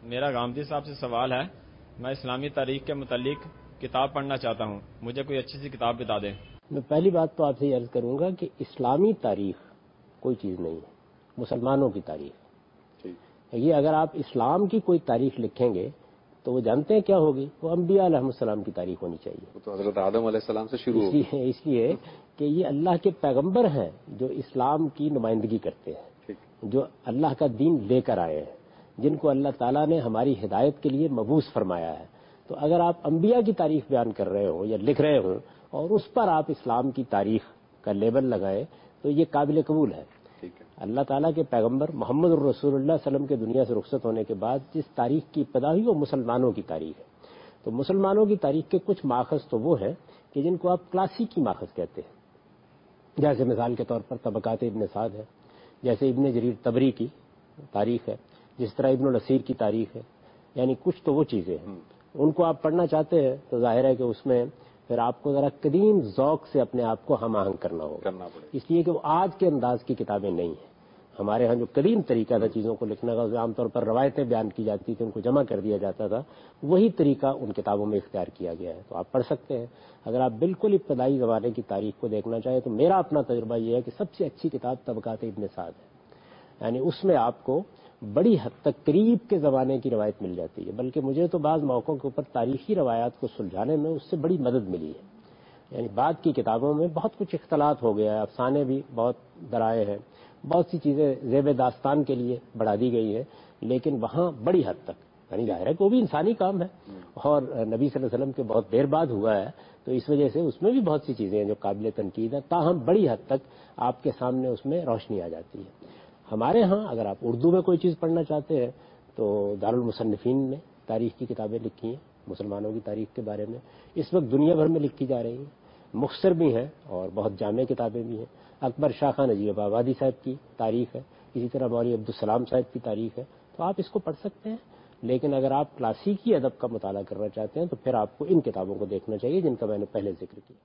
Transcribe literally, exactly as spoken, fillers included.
میرا غامدی صاحب سے سوال ہے، میں اسلامی تاریخ کے متعلق کتاب پڑھنا چاہتا ہوں، مجھے کوئی اچھی سی کتاب بتا دیں۔ میں پہلی بات تو آپ سے یہ عرض کروں گا کہ اسلامی تاریخ کوئی چیز نہیں ہے، مسلمانوں کی تاریخ۔ یہ اگر آپ اسلام کی کوئی تاریخ لکھیں گے تو وہ جانتے ہیں کیا ہوگی؟ وہ انبیاء علیہ السلام کی تاریخ ہونی چاہیے۔ وہ تو حضرت آدم علیہ السلام سے شروع ہوگی۔ اس لیے کہ یہ اللہ کے پیغمبر ہیں جو اسلام کی نمائندگی کرتے ہیں، جو اللہ کا دین لے کر آئے ہیں، جن کو اللہ تعالیٰ نے ہماری ہدایت کے لیے مبعوث فرمایا ہے۔ تو اگر آپ انبیاء کی تاریخ بیان کر رہے ہوں یا لکھ رہے ہوں اور اس پر آپ اسلام کی تاریخ کا لیبل لگائیں تو یہ قابل قبول ہے۔ اللہ تعالیٰ کے پیغمبر محمد الرسول اللہ صلی اللہ علیہ وسلم کے دنیا سے رخصت ہونے کے بعد جس تاریخ کی ابتدا ہوئی وہ مسلمانوں کی تاریخ ہے۔ تو مسلمانوں کی تاریخ کے کچھ ماخذ تو وہ ہیں کہ جن کو آپ کلاسیکی ماخذ کہتے ہیں، جیسے مثال کے طور پر طبقات ابن سعد ہے، جیسے ابن جریر طبری کی تاریخ ہے، جس طرح ابن الاسیر کی تاریخ ہے، یعنی کچھ تو وہ چیزیں ہیں ان کو آپ پڑھنا چاہتے ہیں تو ظاہر ہے کہ اس میں پھر آپ کو ذرا قدیم ذوق سے اپنے آپ کو ہم آہنگ کرنا ہوگا، اس لیے کہ وہ آج کے انداز کی کتابیں نہیں ہیں۔ ہمارے ہاں جو قدیم طریقہ تھا چیزوں کو لکھنے کا، عام طور پر روایتیں بیان کی جاتی تھیں، ان کو جمع کر دیا جاتا تھا، وہی طریقہ ان کتابوں میں اختیار کیا گیا ہے، تو آپ پڑھ سکتے ہیں۔ اگر آپ بالکل ابتدائی زمانے کی تاریخ کو دیکھنا چاہیں تو میرا اپنا تجربہ یہ ہے کہ سب سے اچھی کتاب طبقات ابن سعد ہے، یعنی اس میں آپ کو بڑی حد تک قریب کے زمانے کی روایت مل جاتی ہے، بلکہ مجھے تو بعض موقعوں کے اوپر تاریخی روایات کو سلجھانے میں اس سے بڑی مدد ملی ہے۔ یعنی بعد کی کتابوں میں بہت کچھ اختلاط ہو گیا ہے، افسانے بھی بہت درائے ہیں، بہت سی چیزیں زیب داستان کے لیے بڑھا دی گئی ہے، لیکن وہاں بڑی حد تک یعنی ظاہر ہے کہ وہ بھی انسانی کام ہے اور نبی صلی اللہ علیہ وسلم کے بہت دیر بعد ہوا ہے، تو اس وجہ سے اس میں بھی بہت سی چیزیں ہیں جو قابل تنقید ہیں، تاہم بڑی حد تک آپ کے سامنے اس میں روشنی آ جاتی ہے۔ ہمارے ہاں اگر آپ اردو میں کوئی چیز پڑھنا چاہتے ہیں تو دارالمصنفین نے تاریخ کی کتابیں لکھی ہیں مسلمانوں کی تاریخ کے بارے میں، اس وقت دنیا بھر میں لکھی جا رہی ہیں، مختصر بھی ہیں اور بہت جامع کتابیں بھی ہیں۔ اکبر شاہ خان عجیب آبادی صاحب کی تاریخ ہے، اسی طرح مولوی عبدالسلام صاحب کی تاریخ ہے، تو آپ اس کو پڑھ سکتے ہیں۔ لیکن اگر آپ کلاسیکی ادب کا مطالعہ کرنا چاہتے ہیں تو پھر آپ کو ان کتابوں کو دیکھنا چاہیے جن کا میں نے پہلے ذکر کیا۔